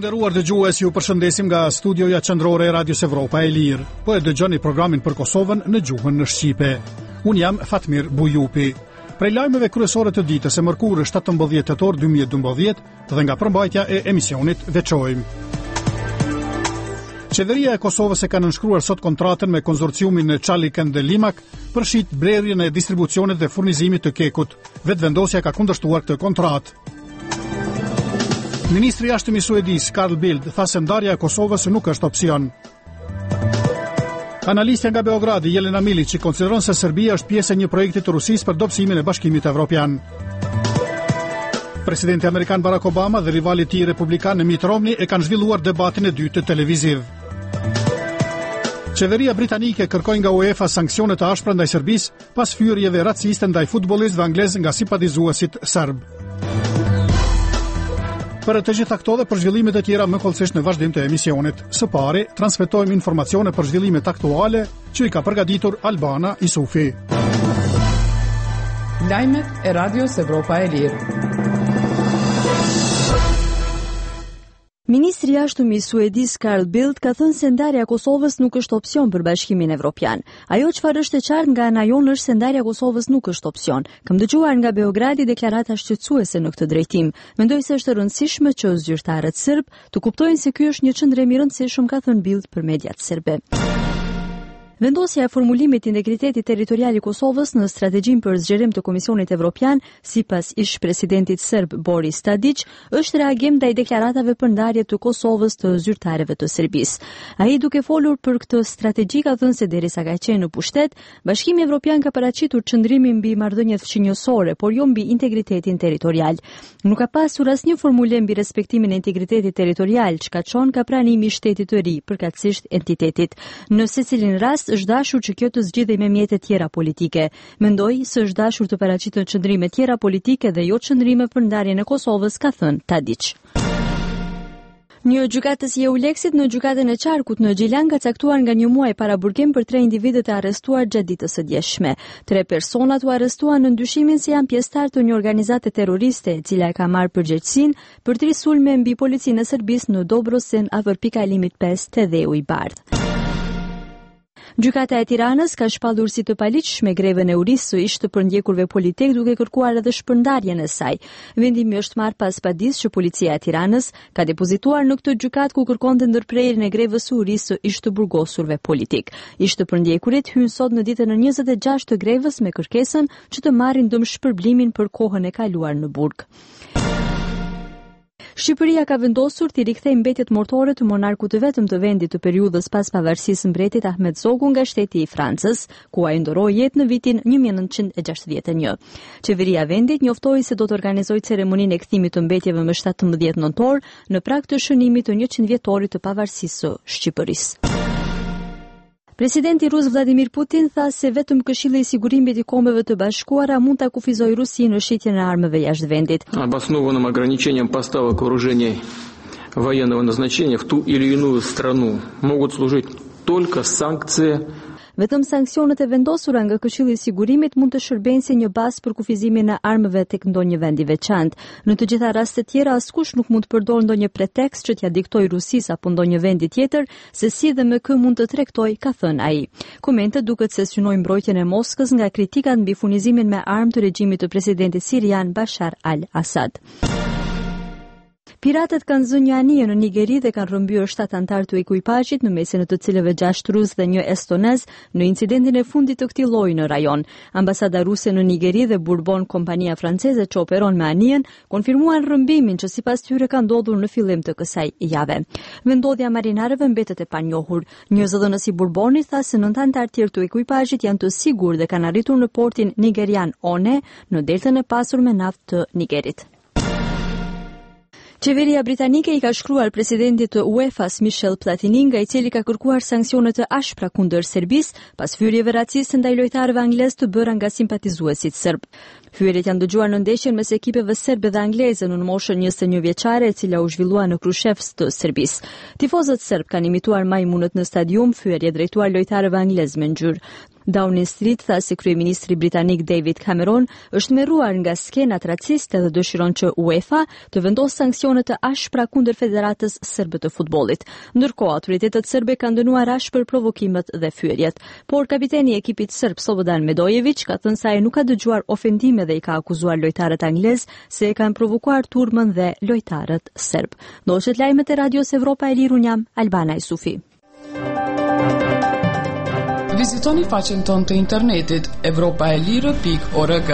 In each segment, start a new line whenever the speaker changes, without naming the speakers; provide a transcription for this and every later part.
nderuar dëgjues, ju përshëndesim nga studioja qendrore e Radios Evropa e Lirë. Po e dëgjoni programin për Kosovën në gjuhën në Shqipe. Unë jam Fatmir Bujupi. Prej lajmeve kryesore të ditës e mërkurë 17 tetor 2012 dhe nga përmbajtja e emisionit veçojmë. Qeveria e Kosovës e ka nënshkruar sot kontratën me konsorciumin në Çalıken dhe Limak për shit blerjen e distribucionit dhe furnizimit të kekut. Vetëvendosja ka kundërshtuar këtë kontratë. Ministri i Jashtëm i Suedis, Carl Bildt, tha se ndarja e Kosovës nuk është opsion. Analistja nga Beogradi, Jelena Milić, konsideron se Serbia është pjesë e një projekti të Rusisë për dobësimin e Bashkimit Evropian. Presidenti amerikan Barack Obama dhe rivali i tij republikan Mitt Romney e kanë zhvilluar debatin e dytë televiziv. Qeveria britanike kërkoi nga UEFA sanksione të ashpra ndaj Serbisë pas fyrjeve raciste ndaj futbollistëve anglez nga simpatizuesit serb. Për të gjitha këto dhe për zhvillimet e tjera më kollësisht në vazhdim të emisionit. Së pari, transmetojmë informacione për zhvillimet aktuale që i ka përgatitur Albana Isufi.
Lajmet e Radios Evropa e Lirë.
Ministri i Jashtëm i Suedis Carl Bildt ka thënë se ndarja e Kosovës nuk është opsion për Bashkimin Evropian. Ajo çfarë është e qartë nga ana jonë është se ndarja e Kosovës nuk është opsion. Kam dëgjuar nga Beogradi deklarata shqetësuese në këtë drejtim. Mendoj se është e rëndësishme që zyrtarët serb të kuptojnë se ky është një çndrim i rëndësishëm, ka thënë Bildt për mediat serbe. Vendosja e formulimit të integritetit territorial i Kosovës në strategjinë për zgjerim të Komisionit Evropian, sipas ish presidentit serb Boris Tadić, është reagim ndaj deklaratave për ndarje të Kosovës të zyrtarëve të Serbisë. Ai duke folur për këtë strategji ka thënë se derisa ka qenë në pushtet, Bashkimi Evropian ka paraqitur çndrimin mbi marrëdhëniet fqinjësore, por jo mbi integritetin territorial. Nuk ka pasur asnjë formulim mbi respektimin e integritetit territorial, çka çon ka pranimi i shtetit të ri, përkatësisht entitetit. Në secilin rast është dashur që kjo të zgjidhej me mjete tjera politike. Mendoj se është dashur të paraqiten çndrime tjera politike dhe jo çndrime për ndarjen e Kosovës, ka thënë Tadić. Një gjykatës EULEX-it në gjykatën e Qarkut në Gjilan ka caktuar nga një muaj para burgim për 3 individët e arrestuar gjatë ditës së djeshme. 3 personat u arrestuan në ndyshimin se janë pjesëtar të një organizate terroriste, e cila e ka marrë përgjegjësinë për 3 sulme mbi policinë e Serbisë në Dobrosin afër pikalimit 5 te Dheu i Bardhë. Gjykata e Tiranës ka shpallur si të paligjshme grevën e URIS së ish të përndjekurve politik duke kërkuar edhe shpërndarjen e saj. Vendimi është marrë pas padisë që policia e Tiranës ka depozituar në këtë gjykatë ku kërkonte ndërprerjen e grevës së URIS së ish të burgosurve politik. Ish të përndjekurit hynë sot në ditën e 26 të grevës me kërkesën që të marrin dëmshpërblimin për kohën e kaluar në burg. Shqipëria ka vendosur t'i rikthejë mbetjet mortore të monarkut të vetëm të vendit të periudhës pas pavarësisë mbretit Ahmet Zogu nga shteti i Francës, ku ai ndoroi jetë në vitin 1961. Qeveria e vendit njoftoi se do të organizojë ceremoninë e kthimit të mbetjeve më 17 nëntor në prag të shënimit të 100 vjetorit të pavarësisë së Shqipërisë. Presidenti rus Vladimir Putin tha se vetëm Këshilli i Sigurimit i Kombeve të Bashkuara mund ta kufizojë Rusinë në shitjen e armëve jashtë vendit.
Обоснованным ограничением поставок вооружений военного назначения в ту или иную страну могут служить только санкции.
Vetëm sanksionet e vendosura nga Këshilli i Sigurimit mund të shërbejnë si një bazë për kufizimin e armëve tek ndonjë vend i veçantë. Në të gjitha rastet tjera askush nuk mund të përdorë ndonjë pretekst që t'ia diktojë Rusisë apo ndonjë vendi tjetër se si dhe me kë mund të tregtojë, ka thënë ai. Komentet duket se synojnë mbrojtjen e Moskës nga kritikat mbi furnizimin me armë të regjimit të presidentit sirian Bashar al-Assad. Piratet kanë zënë një anije në Nigeri dhe kanë rrëmbyer 7 antar të ekuipazhit, në mesin e të cilëve 6 rus dhe 1 estonez, në incidentin e fundit të këtij lloji në rajon. Ambasada ruse në Nigeri dhe Bourbon, kompania franceze që operon me anijen, konfirmuan rrëmbimin që sipas tyre ka ndodhur në fillim të kësaj jave. Vendodhja marinarëve mbetet e panjohur. Një zëdhënës i Bourbonit tha se 9 antar tjerë të ekuipazhit janë të sigurt dhe kanë arritur në portin nigerian One, në deltën e pasur me naftë të Nigerit. Qeveria britanike i ka shkruar presidentit të UEFA-s Michel Platini, nga i cili ka kërkuar sanksione të ashpra kundër Serbisë pas fyrjeve raciste ndaj lojtarëve anglez të bëra nga simpatizuesit serb. Fyerjet janë dëgjuar në ndeshjen mes ekipeve serbe dhe angleze në moshën 21 vjeçare, e cila u zhvillua në Krushevs të Serbisë. Tifozët serb kanë imituar majmunët në stadium, fyerje drejtuar lojtarëve anglez me ngjyrë. Downing Street tha se kryeministri britanik David Cameron është merruar nga skenat raciste dhe dëshiron që UEFA të vendosë sanksione të ashpra kundër Federatës Serbe të futbollit. Ndërkohë, autoritetet serbe kanë dënuar ashpër provokimet dhe fyerjet, por kapiteni i ekipit serb Slobodan Medojević ka thënë se ai nuk ka dëgjuar ofendime dhe i ka akuzuar lojtarët anglez se e kanë provokuar turmën dhe lojtarët serb. Ndoqet lajmet e Radios Evropa e Lirë, unë jam Albana Jusufi.
Vizitoni faqen tonë të internetit evropaelire.org.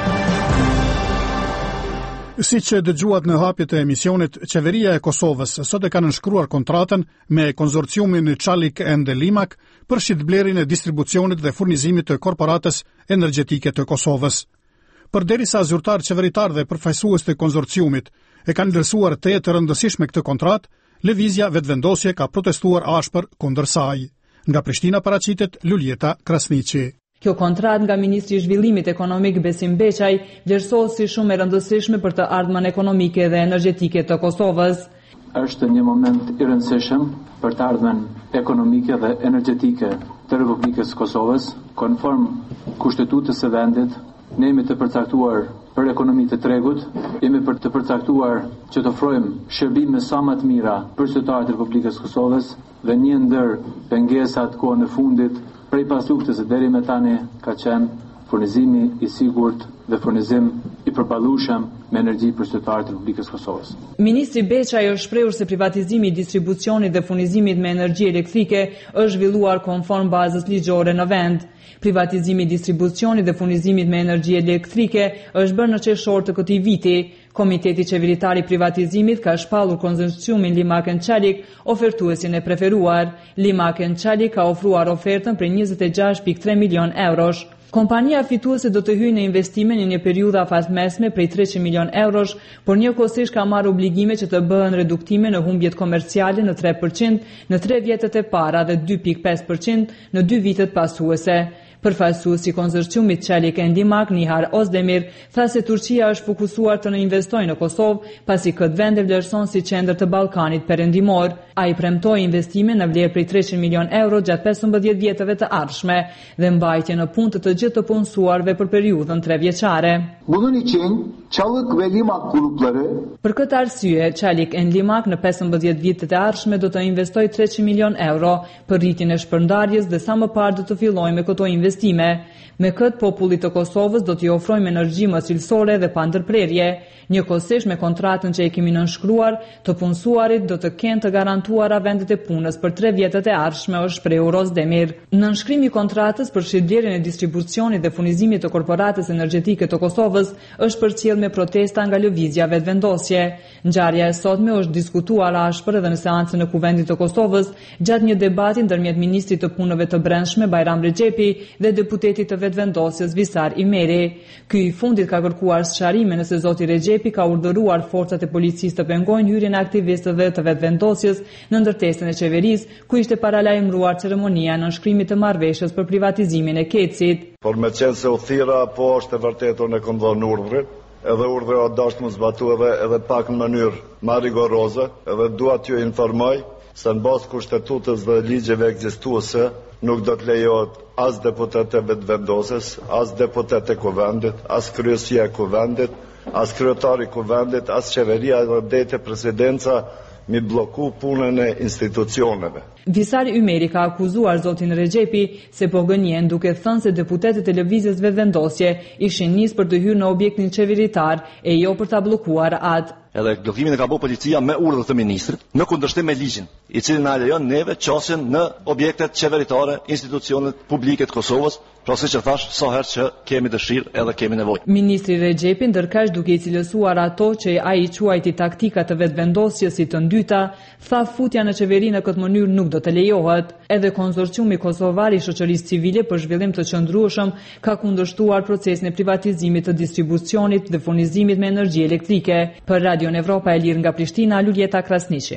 Si që dëgjuat në hapjet e emisionit, qeveria e Kosovës sot e ka nënshkruar kontratën me konzorciumin Çalik and Limak për shitblerin e distribucionit dhe furnizimit të korporatës energjetike të Kosovës. Përderisa zyrtar qeveritar dhe përfaqësues të konzorciumit e kanë vlerësuar të rëndësishme këtë kontratë, lëvizja vetëvendosje ka protestuar ashpër kundër saj. Nga Prishtina paraqitet Luljeta Krasniqi.
Kjo kontratë nga Ministri i Zhvillimit Ekonomik Besim Beqaj vlerësohet si shumë e rëndësishme për të ardhmen ekonomike dhe energjetike të Kosovës.
Është një moment i rëndësishëm për të ardhmen ekonomike dhe energjetike të Republikës Kosovës, konform kushtetutës së vendit. Ne jemi të përcaktuar për ekonomi të tregut, jemi për të përcaktuar që të ofrojmë shërbime sa më të mira për qytetarët e Republikës Kosovës dhe një ndër pengesat kohën e fundit prej pas luftës deri më tani ka qenë furnizimi i sigurt dhe furnizim i përballueshëm me energji për qytetarët e Republikës Kosovës.
Ministri Beqaj është shprehur se privatizimi i distribucionit dhe furnizimit me energji elektrike është zhvilluar konform bazës ligjore në vend. Privatizimi i distribucionit dhe furnizimit me energji elektrike është bërë në qershor të këtij viti. Komiteti Qeveritar i Privatizimit ka shpallur konzorciumin Limak and Çalik, ofertuesin e preferuar. Limak and Çalik ka ofruar ofertën për 26.3 milion eurosh. Kompania fituese do të hyjë në investime në një periudhë afasmesme prej 300 milion eurosh, por njëkohësisht ka marrë obligime që të bëhen reduktime në humbjet komerciale në 3% në 3 vjetët e para dhe 2.5% në 2 vitet pasuese. Përfaqësuesi i konzorciumit Çalik and Limak, Nihar Ozdemir, tha se Turqia është fokusuar të investojë në Kosovë, pasi këtë vend e vlerëson si qendër të Ballkanit perëndimor. Ai premtoi investime në vlerë prej 300 milion euro gjatë 15 vjetëve të ardhshme dhe mbajtje në punë të gjithë të punësuarve për periudhën 3 vjeçare.
Bunun için Çalık ve Limak grupları
Për këtë arsye, Çalik and Limak në 15 vitet e ardhshme do të investojë 300 milion euro për rritjen e shpërndarjes dhe sa më parë do të fillojë me këto investime. Me këtë popullit të Kosovës do t'i ofrojmë energji më cilësore dhe pa ndërprerje. Njëkohësisht me kontratën që e kemi nënshkruar, të punësuarit do të kenë të garantuara vendet e punës për 3 vjetët e ardhshme, është shprehur Ozdemir. Nënshkrimi i kontratës për shitblerjen e distribucionit dhe furnizimit të korporatës energjetike të Kosovës është përcjell me protesta nga lëvizja vetvendosje. Ngjarja e sotme është diskutuar ashpër edhe në seancën e Kuvendit të Kosovës gjatë një debati ndërmjet ministrit të punëve të brendshme Bajram Rexhepi dhe deputetit të vetvendosjes Visar Imeri. Ky i fundit ka kërkuar sqarime nëse zoti Rexhepi ka urdhëruar forcat e policisë të pengojnë hyrjen e aktivistëve të vetvendosjes në ndërtesën e qeverisë, ku ishte paralajmëruar ceremonia nënshkrimit të marrëveshjes për privatizimin e Kecit.
Por me qenë se u thira, po është e vërtetë unë e kam dhënë urdhrin, edhe urdhri o dashur mos zbatuar edhe pak në mënyrë më rigoroze, edhe dua t'ju informoj se në bazë kushtetutës dhe ligjeve ekzistuese nuk do të lejohet as deputetëve të vendosjes, as deputetë e kuvendit, as kryesia e kuvendit, as kryetari i kuvendit, as qeveria dhe dete presidenca mi bloku punën e institucioneve.
Visar Ymeri ka akuzuar zotin Rexhepi se po gënjen duke thënë se deputetët e lëvizjes vetvendosje ishin nis për të hyrë në objektin qeveritar e jo për ta bllokuar atë.
Edhe bllokimin e ka bërë policia me urdhër të ministrit, në kundërshtim me ligjin, i cili na lejon neve qasjen në objektet qeveritare, institucionet publike të Kosovës, pra siç e thash, sa herë që kemi dëshirë edhe kemi nevojë.
Ministri Rexhepi ndërkaq duke i cilësuar ato që ai quajti taktika të vetvendosjes si të ndyta, tha futja në qeveri në këtë mënyrë nuk do të lejohet. Edhe konzorciumi kosovar i shoqërisë civile për zhvillim të qëndrueshëm ka kundërshtuar procesin e privatizimit të distribucionit dhe furnizimit me energji elektrike. Për Radion Evropa e Lirë nga Prishtina, Luljeta Krasniqi.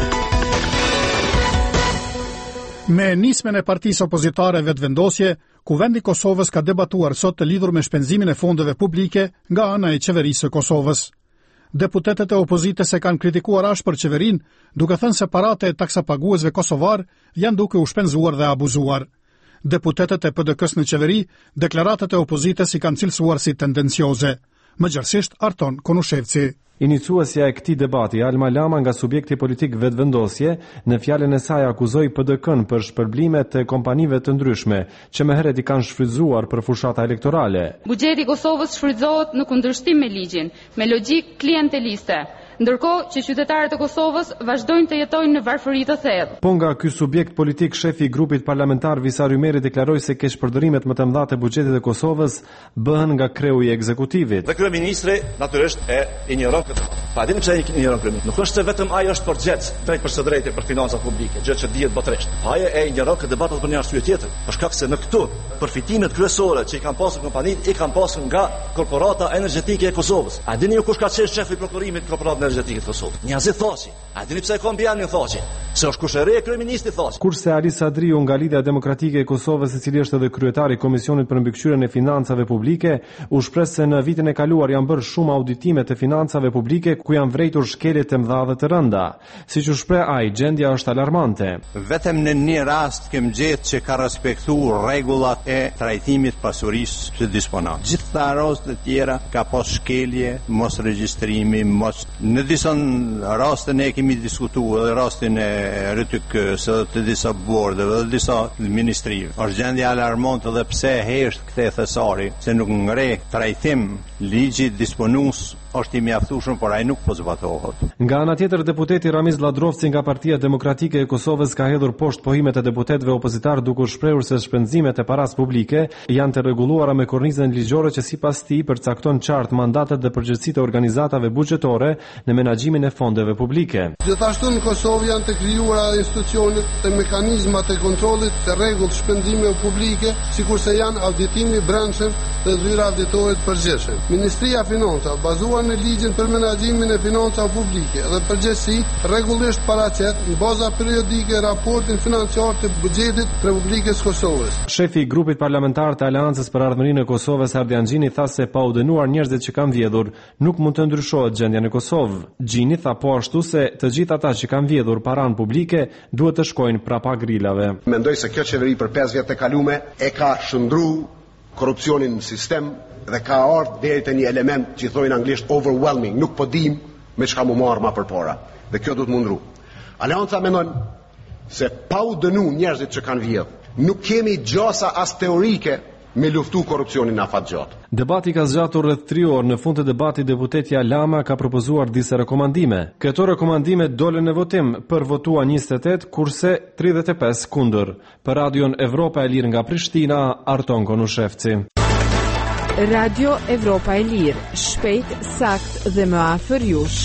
Me nismen e partisë opozitare vetvendosje, Kuvendi i Kosovës ka debatuar sot të lidhur me shpenzimin e fondeve publike nga ana e qeverisë së Kosovës. Deputetët e opozitës e kanë kritikuar ashpër qeverinë, duke thënë se paratë e taksapaguesve kosovar janë duke u shpenzuar dhe abuzuar. Deputetët e PDK-s në qeveri, deklaratat e opozitës i kanë cilësuar si tendencioze. Mëgjërësisht Arton Konushevci.
Iniciuesja e këtij debati, Alma Lama, nga subjekti politik vetvendosje, në fjalën e saj akuzoi PDK-n për shpërblime të kompanive të ndryshme, që më herët i kanë shfrytzuar për fushata elektorale.
Buxheti i Kosovës shfrytëzohet në kundërshtim me ligjin, me logjikë klienteliste, ndërkohë që qytetarët e Kosovës vazhdojnë të jetojnë në varfëri të thellë.
Po nga ky subjekt politik, shefi i grupit parlamentar Visar Ymeri deklaroi se keqpërdorimet më të mëdha të buxhetit të Kosovës bëhen nga kreu i ekzekutivit.
Dhe kryeministri natyrisht e injoron këtë. Pa dimë pse injoron kryeministri. Nuk është se vetëm ai është përgjegjës drejt për së drejtë për financat publike, gjë që dihet botërisht. Po ai e injoron këtë debat për një arsye tjetër, për shkak se në këtu përfitimet kryesore që i kanë pasur kompanitë i kanë pasur nga korporata energjetike e Kosovës. A dini ju kush ka qenë shefi i prokurimit korporat energjetike të Kosovës? Njazi Thaçi. A dini pse e ka mbiani Thaçi? Se është kushëri e kryeministit Thaçi.
Kurse Ali Sadriu nga Lidhja Demokratike e Kosovës, i cili është edhe kryetari i Komisionit për mbikëqyrjen e financave publike, u shpreh se në vitin e kaluar janë bërë shumë auditime të financave publike ku janë vrejtur shkelje të mëdha dhe të rënda. Siç u shpreh ai, gjendja është alarmante.
Vetëm në një rast kem gjetë që ka respektuar rregullat e trajtimit pasurisë që disponon. Gjithta rastet e tjera ka pas shkelje, mos regjistrimi, mos. Në disa raste ne kemi diskutuar edhe rastin e RTK-s të disa bordeve dhe disa ministrive. Është gjendje alarmante dhe pse hesht këtë thesari se nuk ngre trajtim ligji disponues është i mjaftueshëm, por ai nuk po zbatohet.
Nga ana tjetër, deputeti Ramiz Ladrovci nga Partia Demokratike e Kosovës ka hedhur poshtë pohimet e deputetëve opozitar duke shprehur se shpenzimet e paras publike janë të rregulluara me kornizën ligjore që sipas tij përcakton qartë mandatet dhe përgjegjësitë e organizatave buxhetore në menaxhimin e fondeve publike.
Gjithashtu në Kosovë janë të krijuara institucionet e mekanizmat e kontrollit të rregullt shpenzimeve publike, sikurse janë auditimi i brendshëm dhe zyra auditore të përgjithshme. Ministria e Financave bazuar në ligjin për menaxhimin e financave publike dhe përgjithësi rregullisht paraqet në baza periodike raportin financiar të buxhetit të Republikës Kosovës.
Shefi i grupit parlamentar të Aleancës për Ardhmërinë e Kosovës, Ardian Gjini, tha se pa u dënuar njerëzit që kanë vjedhur, nuk mund të ndryshohet gjendja në Kosovë. Gjini tha po ashtu se të gjithë ata që kanë vjedhur paranë publike duhet të shkojnë prapa grilave.
Mendoj se kjo qeveri për 5 vjet të kalume e ka shndruar korrupsionin në sistem dhe ka ardhur deri te një element që thonë anglisht overwhelming, nuk po dim me çka mu marr më përpara. Dhe kjo duhet mundru. Aleanca mendon se pa u dënu njerëzit që kanë vjedhur, nuk kemi gjasa as teorike me luftu korrupsionin afatgjat.
Debati ka zgjatur rreth 3 orë. Në fund të debatit, deputetja Lama ka propozuar disa rekomandime. Këto rekomandime dolën në votim, për votua 28, kurse 35 kundër. Për Radion Evropa e Lirë nga Prishtina, Arton Konushevci.
Radio Evropa e Lirë, shpejt, sakt dhe më afër jush.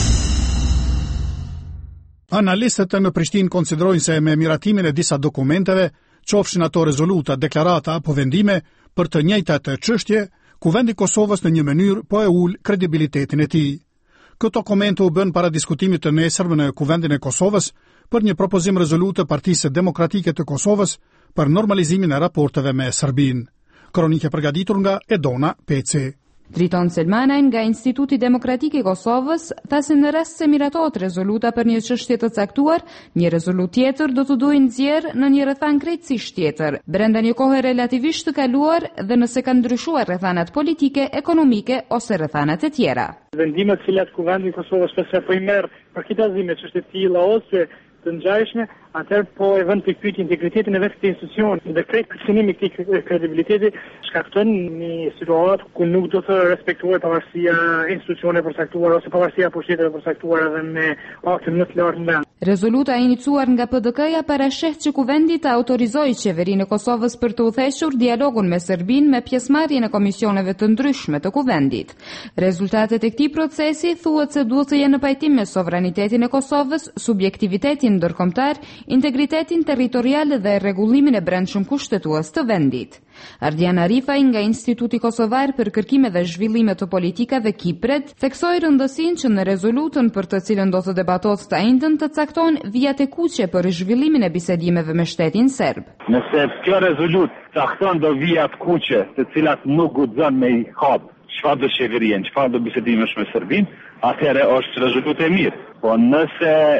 Analistët në Prishtinë konsiderojnë se me miratimin e disa dokumenteve, qofshin ato rezoluta, deklarata apo vendime për të njëjtat çështje, Kuvendi i Kosovës në një mënyrë po e ul kredibilitetin e tij. Këto komente u bën para diskutimit të nesërmë në Kuvendin e Kosovës për një propozim rezolutë të Partisë Demokratike të Kosovës për normalizimin e raporteve me Serbinë. Kronike përgatitur nga Edona Peci.
Driton Selmanaj nga Instituti Demokratik i Kosovës tha se në rast se miratohet rezoluta për një çështje të caktuar, një rezolut tjetër do të duhet nxjerrë në një rrethan krejtësisht tjetër, brenda një kohe relativisht të kaluar dhe nëse kanë ndryshuar rrethanat politike, ekonomike ose rrethanat e tjera.
Vendimet cilat Kuvendi i Kosovës pse po i merr për kitazime çështje të tilla ose të ngjashme, atëherë po e vën pikpyetje integritetin e vetë këtij institucioni dhe krejt kërcënimi i këtij kredibiliteti shkakton një situatë ku nuk do të respektohet pavarësia e institucioneve përcaktuara ose pavarësia e pushtetit përcaktuar edhe me aktin më të lartë në vend.
Rezoluta e iniciuar nga PDK-ja parasheh që Kuvendi të autorizojë qeverinë e Kosovës për të udhëhequr dialogun me Serbinë me pjesëmarrjen e komisioneve të ndryshme të Kuvendit. Rezultatet e këtij procesi thuhet se duhet të jenë në pajtim me sovranitetin e Kosovës, subjektivitetin ndërkombëtar, integritetin territorial dhe rregullimin e brendshëm kushtetues të vendit. Ardian Arifaj nga Instituti Kosovar për kërkime dhe zhvillime të politikave Kipret theksoi rëndësinë që në rezolutën për të cilën do të debatohet të njëjtën të cakton vijat e kuqe për zhvillimin e bisedimeve me shtetin serb.
Nëse kjo rezolut cakton do vijat kuqe, të cilat nuk guxon me i hap çfarë do qeveria, çfarë do bisedimesh me Serbinë, atëherë është rezolutë e mirë. Po nëse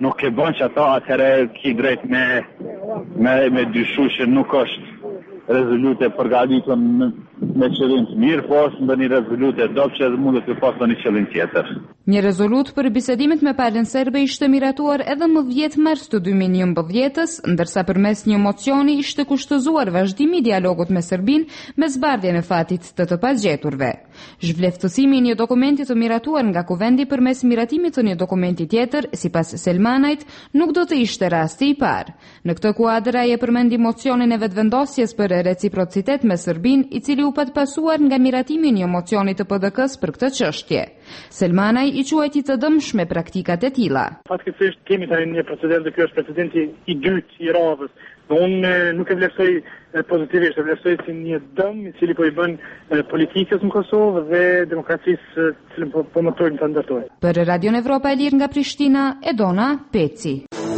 nuk e bën që ata atëherë ki drejt me dyshu që nuk është rezolute përgatitur me qëllim të mirë, po është ndonjë rezolute dobë që mundet të pasë një qëllim tjetër.
Një rezolut për bisedimet me palën serbe ishte miratuar edhe më 10 mars të 2011-ës, ndërsa përmes një mocioni ishte kushtëzuar vazhdimi i dialogut me Serbinë me zbardhjen e fatit të pagjeturve. Zhvleftësimi i një dokumenti të miratuar nga Kuvendi përmes miratimit të një dokumenti tjetër, sipas Selmanajt, nuk do të ishte rasti i parë. Në këtë kuadër ai e përmendi mocionin e vetvendosjes për reciprocitet me Serbinë, i cili u patpasuar nga miratimi i një mocioni të PDK-s për këtë çështje. Selmanaj i quajti të dëmshme praktikat e tilla.
Fatkeqësisht kemi tani një precedent, ky është precedenti i dytë i radhës. Unë nuk e vlerësoj pozitivisht, e vlerësoj si një dëm i cili po i bën politikës në Kosovë dhe demokracisë cilën po mëtojmë të ndërtojmë.
Për Radion Evropa e Lirë nga Prishtina, Edona Peci.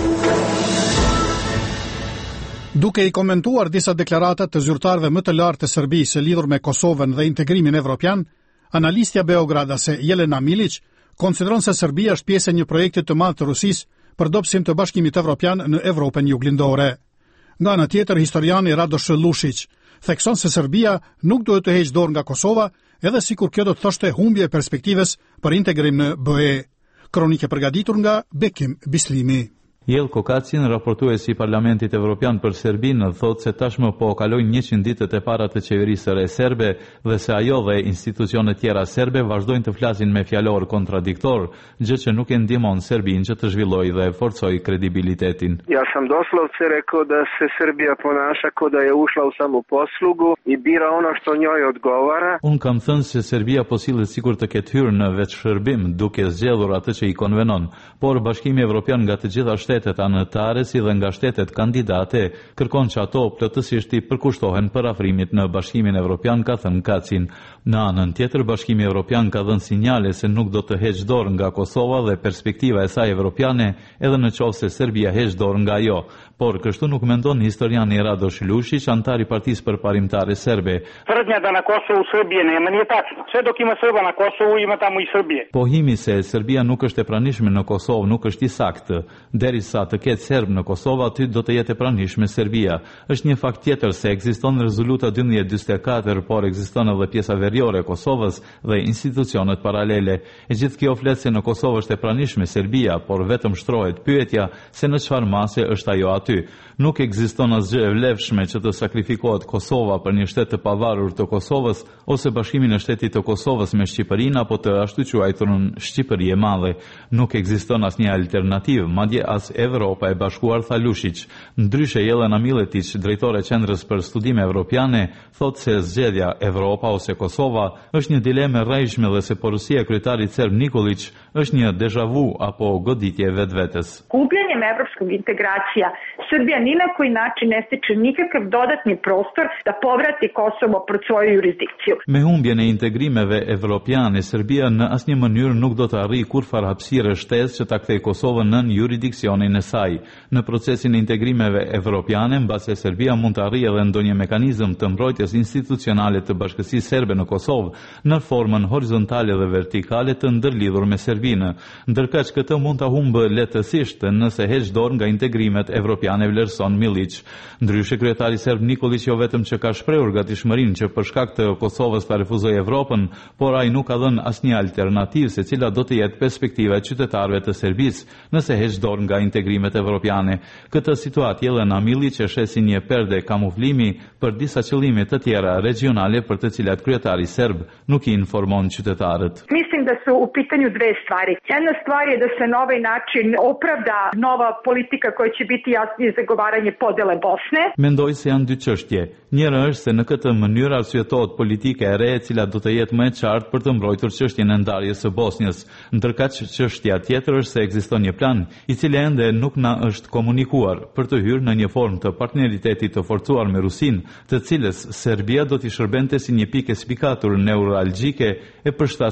Duke i komentuar disa deklaratat të zyrtarëve më të lartë të Serbisë lidhur me Kosovën dhe integrimin evropian, analistja beogradase Jelena Milić konsideron se Serbia është pjesë e një projekti të madh të Rusisë për dobësim të Bashkimit Evropian në Evropën juglindore. Nga ana tjetër, historiani Radoš Lušić thekson se Serbia nuk duhet të heqë dorë nga Kosova, edhe sikur kjo do të thoshte humbje e perspektivës për integrim në BE. Kronike përgatitur nga Bekim Bislimi.
Jelko Kacin, raportuesi i Parlamentit Evropian për Serbinë, thotë se tashmë po kalojnë 100 ditët e para të qeverisë së re serbe dhe se ajo dhe institucionet tjera serbe vazhdojnë të flasin me fjalor kontradiktor, gjë që nuk e ndihmon Serbinë që të zhvillojë dhe forcojë kredibilitetin.
Ja sam doslovce rekao da se Serbia ponaša kao da je ušla u samoposlugu i bira ono što njoj odgovara.
Unë kam thënë se Serbia po sillet sikur të ketë hyrë në veçshërbim duke zgjedhur atë që i konvenon, por Bashkimi Evropian nga të gjitha shtetet anëtare si dhe nga shtetet kandidate kërkon që ato plotësisht i përkushtohen për afrimit në Bashkimin Evropian, ka thënë Kacin. Në anën tjetër, Bashkimi Evropian ka dhënë sinjale se nuk do të heqë dorë nga Kosova dhe perspektiva e saj evropiane, edhe në qoftë se Serbia heqë dorë nga ajo. Por kështu nuk mendon historiani Radoš Lušić, antar i Partisë Përparimtare Serbe.
Tvrdnja da na Kosovu Srbije nema nije tačno. Sve dok ima Srba na Kosovu, ima tamo i Srbije.
Pohimi se Serbia nuk është e pranishme në Kosovë nuk është i saktë. Derisa të ketë serb në Kosovë, aty do të jetë e pranishme Serbia. Është një fakt tjetër se ekziston rezoluta 1244, por ekziston edhe pjesa veriore e Kosovës dhe institucionet paralele. E gjithë kjo flet se në Kosovë është e pranishme Serbia, por vetëm shtrohet pyetja se në çfarë mase është ajo aty. Nuk ekziston asgjë e vlefshme që të sakrifikohet Kosova për një shtet të pavarur të Kosovës ose bashkimin e shtetit të Kosovës me Shqipërinë apo të ashtu quajturën Shqipëri e Madhe. Nuk ekziston asnjë alternativë, madje as Evropa e Bashkuar, tha Lušić. Ndryshe Jelena Miletić, drejtore e Qendrës për Studime Evropiane, thotë se zgjedhja Evropa ose Kosova është një dilemë e rrejshme dhe se porosia e kryetarit serb Nikolić është një deja vu apo goditje vetvetes.
Gubljenjem evropskog integracija Srbija ni na koji način ne stiče nikakav dodatni prostor da povrati Kosovo pod svoju jurisdikciju.
Me humbjen e integrimeve evropiane, Serbia në asnjë mënyrë nuk do të arrijë kurrë hapësirë shtesë që ta kthejë Kosovën nën jurisdiksionin e saj. Në procesin e integrimeve evropiane, mbase Serbia mund të arrijë edhe ndonjë mekanizëm të mbrojtjes institucionale të Bashkësisë Serbe në Kosovë në formën horizontale dhe vertikale të ndërlidhur me Serbinë, ndërkaq këtë mund ta humbë lehtësisht nëse heq dorë nga integrimet evropiane, vlerëson Milić. Ndryshe, kryetari serb Nikolić jo vetëm që ka shprehur gatishmërinë që për shkak të Kosovës ta refuzojë Evropën, por ai nuk ka dhënë asnjë alternativë se cila do të jetë perspektiva e qytetarëve të Serbisë nëse heq dorë nga integrimet evropiane. Këtë situatë Jelena Milić e sheh si një perde kamuflimi për disa qëllime të tjera regionale për të cilat kryetari serb nuk i informon qytetarët.
Mislim da su u pitanju dve stvari. Jedna stvar je da se na ovaj način opravda nova politika koja će biti jasnije zagovaranje podele Bosne.
Mendoj se janë dy çështje. Njëra është se në këtë mënyrë arsyetohet politika e re e cila do të jetë më e qartë për të mbrojtur çështjen e ndarjes së Bosnjës. Ndërkaq çështja tjetër është se ekziston një plan i cili ende nuk na është komunikuar për të hyrë në një formë të partneritetit të forcuar me Rusinë, të cilës Serbia do t'i shërbente si një pikë spikatur neuralgjike e përshtatshme për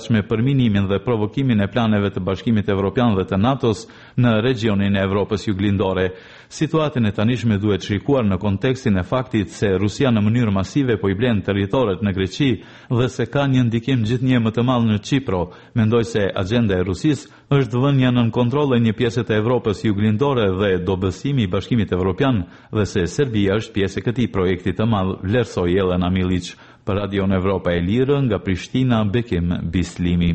eliminimin dhe provokimin e planeve të Bashkimit Evropian dhe të NATO-s në regionin e Evropës Juglindore. Situatën e tanishme duhet shikuar në kontekstin e faktit se Rusia në mënyrë masive po i blen territoret në Greqi dhe se ka një ndikim gjithnjë më të madh në Çipro. Mendoj se agenda e Rusisë është vënia nën kontroll e një pjesë të Evropës Juglindore dhe dobësimi i Bashkimit Evropian dhe se Serbia është pjesë e këtij projekti të madh, vlerësoi Jelena Milic. Për Radio Evropa e Lirë nga Prishtina, Bekim Bislimi.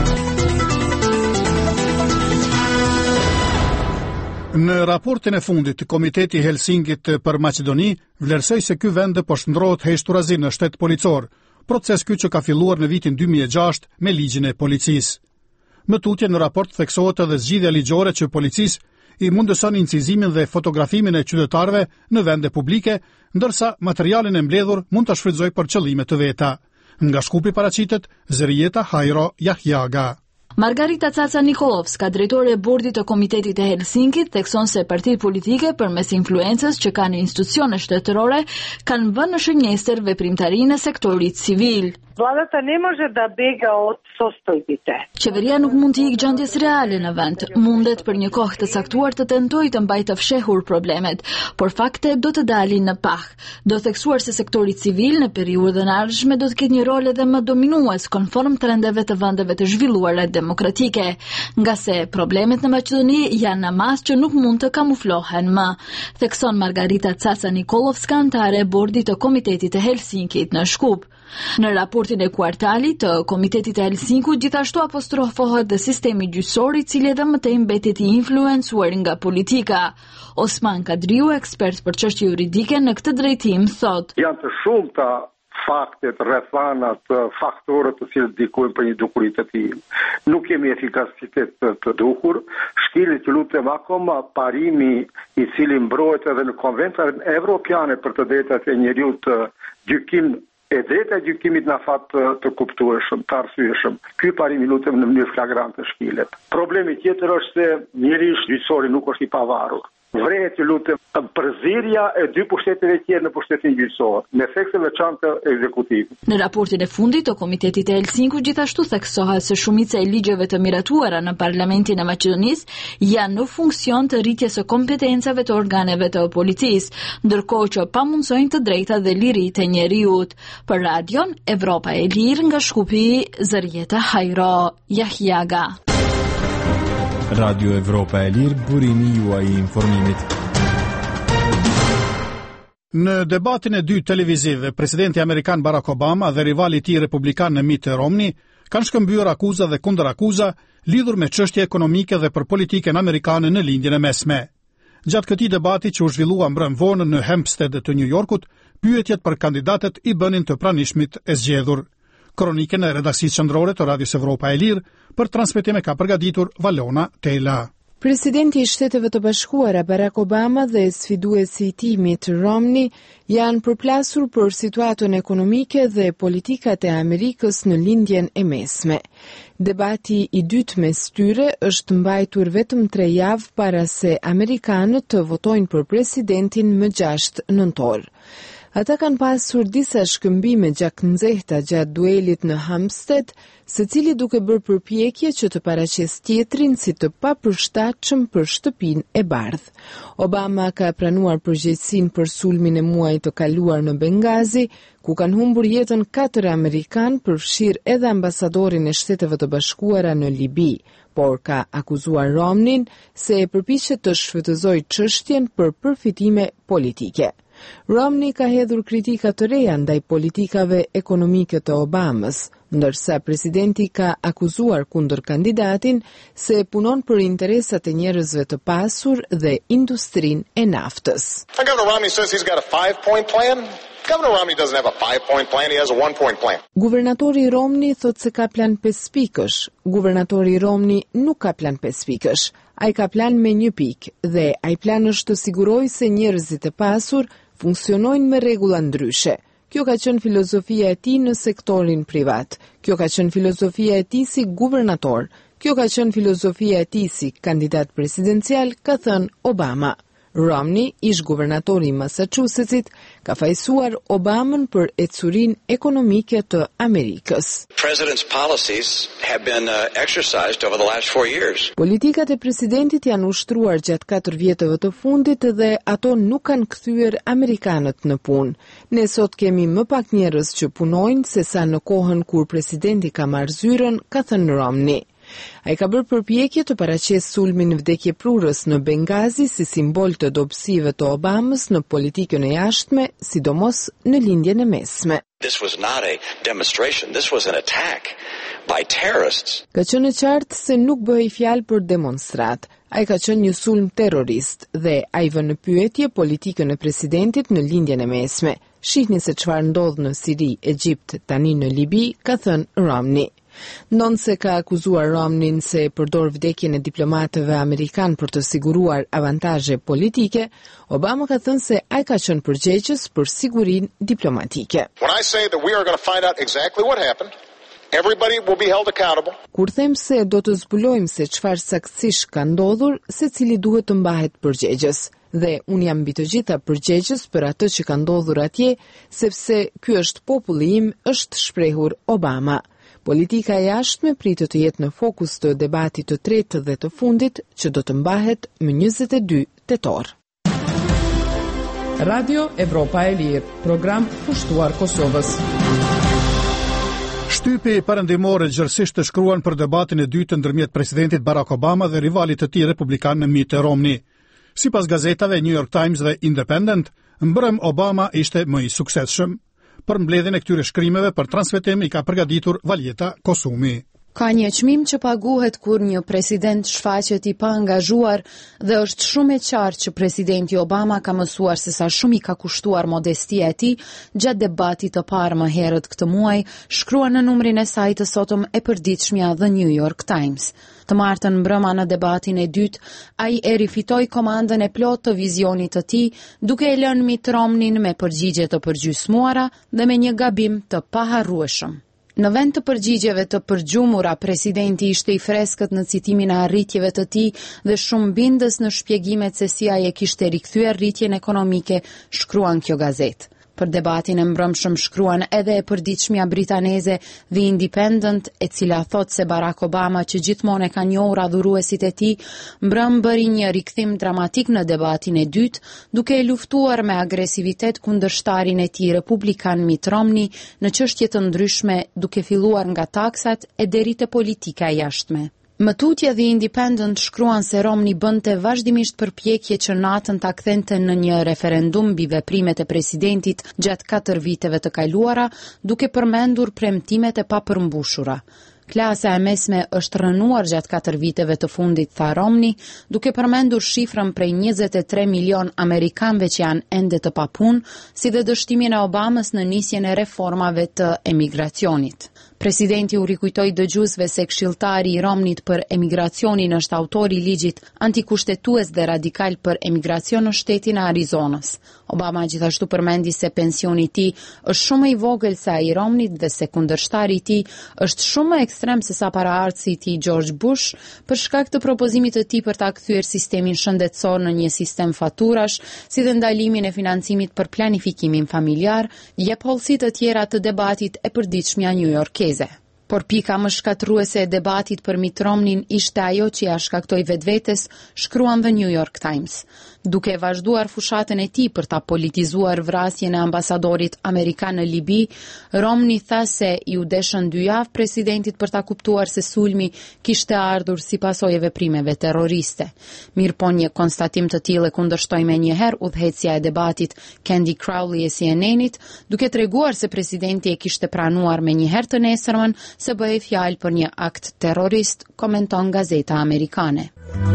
Në raportin e fundit, Komiteti Helsingit për Maqedoni vlerësoi se ky vend po shndrohet heshturazi në shtet policor, proces ky që ka filluar në vitin 2006 me ligjin e policisë. Më tutje në raport theksohet edhe zgjidhja ligjore që policisë i mundëson incizimin dhe fotografimin e qytetarëve në vende publike, ndërsa materialin e mbledhur mund ta shfrytëzojë për qëllime të veta. Nga Shkupi paraqitet Zërieta Hajro Jahjaga.
Margarita Caca Nikolovska, drejtore e bordit të Komitetit e Helsinkit, thekson se partitë politike përmes influencës që kanë institucione shtetërore kanë vënë në shënjestër veprimtarinë e sektorit civil.
Vladata ne može da bega od sostojbite.
Qeveria nuk mund të ikë gjendjes reale në vend. Mundet për një kohë të caktuar të tentojë të mbajë të fshehur problemet, por faktet do të dalin në pah. Do theksuar se sektori civil në periudhën e ardhshme do të ketë një rol edhe më dominues konform trendeve të vendeve të zhvilluara demokratike, nga se problemet në Maqedoni janë në mas që nuk mund të kamuflohen më, thekson Margarita Caca Nikolovska, anëtare e bordit të Komitetit e Helsinkit në Shkup. Në raportin e kvartalit të Komitetit e Helsinkut gjithashtu apostrofohet dhe sistemi gjyqësor, i cili edhe më tej mbetet i influencuar nga politika. Osman Kadriu, ekspert për çështje juridike në këtë drejtim, thot:
Janë të shumta faktet, rrethanat, faktorët të cilët ndikojnë për një dukuri të tillë. Nuk kemi efikasitet të duhur, shkelet që lutem akoma parimi i cili mbrohet edhe në konventat evropiane për të drejtat e njeriut, gjykim e drejta e gjykimit në fat të kuptueshëm, të arsyeshëm. Ky parim i lutem në mënyrë flagrante shkilet. Problemi tjetër është se njeriu gjyqësori nuk është i pavarur. Vrehet që lutem përzierja e dy pushteteve tjerë në pushtetin gjyqësor, me efekt të veçantë ekzekutiv.
Në raportin e fundit të Komitetit e Helsinkut gjithashtu theksohet se shumica e ligjeve të miratuara në Parlamentin e Maqedonisë janë në funksion të rritjes së kompetencave të organeve të policisë, ndërkohë që pamundsojnë të drejtat dhe liritë e njeriut. Për Radion Evropa e Lirë nga Shkupi, Zërieta Hajro Jahjaga.
Radio Evropa e Lirë, burimi juaj i informimit.
Në debatin e dytë televiziv, presidenti amerikan Barack Obama dhe rivali i tij republikan Mitt Romney kanë shkëmbyer akuza dhe kundërakuza lidhur me çështje ekonomike dhe për politikën amerikane në lindjen e mesme. Gjatë këtij debati që u zhvillua mbrëm vonë në Hempstead të New Yorkut, pyetjet për kandidatët i bënin të pranishmit e zgjedhur. Kronikën e redaksisë qendrore të Radios Evropa e Lirë për transmetim e ka përgatitur Valona Tela.
Presidenti i Shteteve të Bashkuara Barack Obama dhe sfiduesi i tij Mitt Romney janë përplasur për situatën ekonomike dhe politikat e Amerikës në lindjen e mesme. Debati i dytë mes tyre është mbajtur vetëm 3 javë para se amerikanët të votojnë për presidentin më 6 nëntor. Ata kanë pasur disa shkëmbime gjaknxehta gjatë duelit në Hampstead, secili duke bërë përpjekje që të paraqes tjetrin si të papërshtatshëm për shtëpinë e bardhë. Obama ka pranuar përgjegjësinë për sulmin e muajit të kaluar në Bengazi, ku kanë humbur jetën 4 amerikanë, përfshirë edhe ambasadorin e Shteteve të Bashkuara në Libi, por ka akuzuar Romneyn se e përpiqet të shfrytëzojë çështjen për përfitime politike. Romney ka hedhur kritika të reja ndaj politikave ekonomike të Obamës, ndërsa presidenti ka akuzuar kundër kandidatin se punon për interesat e njerëzve të pasur dhe industrinë e naftës.
Governor Romney says he's got a 5-point plan. Governor Romney doesn't have a 5-point plan, he has a 1-point plan.
Guvernatori Romney thot se ka plan 5 pikësh. Guvernatori Romney nuk ka plan 5 pikësh. Ai ka plan me 1 pikë dhe ai plan është të sigurojë se njerëzit e pasur funksionojnë me rregulla ndryshe. Kjo ka qenë filozofia e tij në sektorin privat. Kjo ka qenë filozofia e tij si guvernator. Kjo ka qenë filozofia e tij si kandidat presidencial, ka thënë Obama. Romney, ish guvernatori i Massachusettsit, ka fajsuar Obamën për ecurinë ekonomike të Amerikës.
President's policies have been exercised over the last 4 years.
Politikat e presidentit janë ushtruar gjatë 4 vjetëve të fundit dhe ato nuk kanë kthyer amerikanët në punë. Ne sot kemi më pak njerëz që punojnë se sa në kohën kur presidenti ka marrë zyrën, ka thënë Romney. Ai ka bërë përpjekje të paraqesë sulmin vdekjeprurës në Bengazi si simbol të dobësive të Obamës në politikën e jashtme, sidomos në lindjen e mesme.
This was not a demonstration, this was an attack by terrorists.
Ka qenë qartë se nuk bëhej fjalë për demonstrat. Ai ka qenë një sulm terrorist dhe ai vë në pyetje politikën e presidentit në lindjen e mesme. Shihni se çfarë ndodh në Siri, Egjipt, tani në Libi, ka thënë Romney. Nonse ka akuzuar Romneyn se përdor vdekjen e diplomatëve amerikan për të siguruar avantazhe politike, Obama ka thënë se ai ka qenë përgjegjës për sigurinë diplomatike.
When I say that we are going to find out exactly what happened, everybody will be held accountable.
Kur them se do të zbulojmë se çfarë saktësisht ka ndodhur, secili duhet të mbahet përgjegjës. Dhe unë jam mbi të gjitha përgjegjës për atë që ka ndodhur atje, sepse ky është populli im, është shprehur Obama. Politika e jashtme pritet të jetë në fokus të debatit të tretë dhe të fundit që do të mbahet më 22 tetor.
Radio Evropa e Lirë, program pushtuar Kosovës.
Shtypi perëndimore gjërësisht të shkruan për debatin e dytë ndërmjet presidentit Barack Obama dhe rivalit të tij republikan Mitt Romney. Sipas gazetave New York Times dhe Independent, mbrëm Obama ishte më i suksesshëm. Për mbledhjen e këtyre shkrimeve për transmetim i ka përgatitur Valjeta Kosumi.
Ka një çmim që paguhet kur një president shfaqet i paangazhuar dhe është shumë e qartë që presidenti Obama ka mësuar se sa shumë i ka kushtuar modestia e tij gjatë debatit të parë më herët këtë muaj, shkruan në numrin e saj të sotëm e përditshmja The New York Times. Të martën mbrëma në debatin e dytë, ai e rifitoi komandën e plotë të vizionit të tij, duke e lënë Mitt Romneyn me përgjigje të përgjysmuara dhe me një gabim të paharrueshëm. Në vend të përgjigjeve të përgjumura, presidenti ishte i freskët në citimin e arritjeve të tij dhe shumë bindës në shpjegimet se si ai e kishte rikthyer rritjen ekonomike, shkruan kjo gazetë. Për debatin e mbrëmshëm shkruan edhe e përditshmja britaneze The Independent, e cila thot se Barack Obama, që gjithmonë e ka njohur adhuruesit e tij, mbrëm bëri një rikthim dramatik në debatin e dytë, duke e luftuar me agresivitet kundërshtarin e tij republikan Mitt Romney në çështje të ndryshme, duke filluar nga taksat e deri te politika e jashtme. Më tutje The Independent shkruan se Romney bënte vazhdimisht përpjekje që natën ta kthente në një referendum mbi veprimet e presidentit gjatë 4 viteve të kaluara, duke përmendur premtimet e papërmbushura. Klasa e mesme është rënuar gjatë 4 viteve të fundit, tha Romney, duke përmendur shifrën prej 23 milion amerikanëve që janë ende të papunë, si dhe dështimin e Obamës në nisjen e reformave të emigracionit. Presidenti u rikujtoi dëgjuesve se këshilltari i Romneyt për emigracionin është autori i ligjit antikushtetues dhe radikal për emigracion në shtetin e Arizonës. Obama gjithashtu përmendi se pensioni i tij është shumë i vogël se ai i Romneyt dhe se kundërshtari i tij është shumë më ekstrem se sa paraardhësi i tij George Bush për shkak të propozimit të tij për ta kthyer sistemin shëndetësor në një sistem faturash, si dhe ndalimin e financimit për planifikimin familjar, jep hollësi të tjera të debatit e përditshmja newyorkeze. Por pika më shkatruese e debatit për Mitt Romneyn ishte ajo që ja shkaktoi vetvetes, shkruan The New York Times. Duke vazhduar fushatën e tij për ta politizuar vrasjen e ambasadorit amerikan në Libi, Romney tha se i u deshën 2 javë presidentit për ta kuptuar se sulmi kishte ardhur si pasojë e veprimeve terroriste. Mirëpo një konstatim të tillë kundërshtoi menjëherë udhëheqësja e debatit Candy Crowley e CNN-it, duke treguar se presidenti e kishte pranuar menjëherë të nesërmën se bëhej fjalë për një akt terrorist, komenton gazeta amerikane.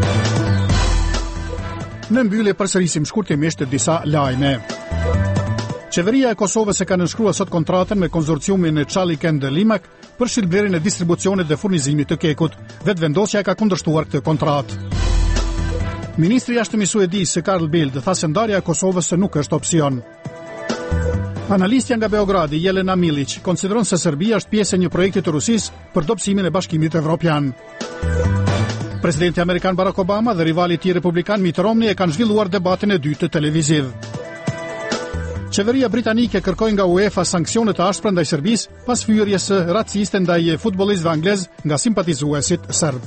Në mbyllje përsërisim shkurtimisht disa lajme. Qeveria e Kosovës e ka nënshkruar sot kontratën me konsorciumin e Çalıken dhe Limak për shitblerjen e distribucionit dhe furnizimit të kekut. Vetëvendosja ka kundërshtuar këtë kontratë. Ministri i jashtëm i Suedisë Carl Bildt tha se ndarja e Kosovës nuk është opsion. Analistja nga Beogradi, Jelena Milic, konsideron se Serbia është pjesë e një projekti të Rusisë për dobësimin e Bashkimit Evropian. Presidenti amerikan Barack Obama dhe rivali i tij republikan Mitt Romney e kanë zhvilluar debatin e dytë televiziv. Qeveria britanike kërkoi nga UEFA sanksione të ashpra ndaj Serbisë pas fyerjes raciste ndaj futbollistëve anglez nga simpatizuesit serb.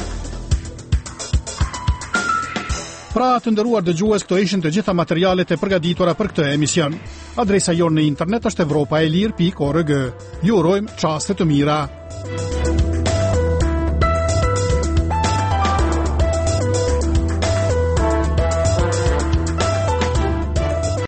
Pra, të nderuar dëgjues, këto ishin të gjitha materialet e përgatitura për këtë emision. Adresa jonë në internet është evropaelir.org. Ju urojmë çaste të mira.